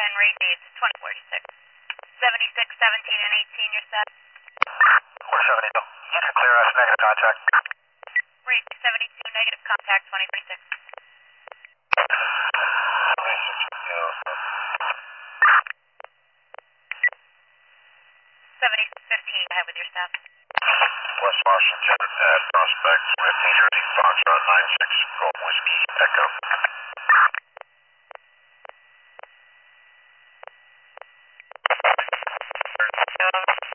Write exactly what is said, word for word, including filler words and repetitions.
ten, rate needs twenty forty-six. seventy-six, seventeen, and eighteen, you're set. four seventy-two. You can clear us, negative contact. Rate seventy-two, negative contact, twenty forty-six. seventy-six, seventy fifteen, ahead with your staff. West Washington at Prospect, fifteen Jersey, Foxtrot nine six, Golf Whiskey, Echo.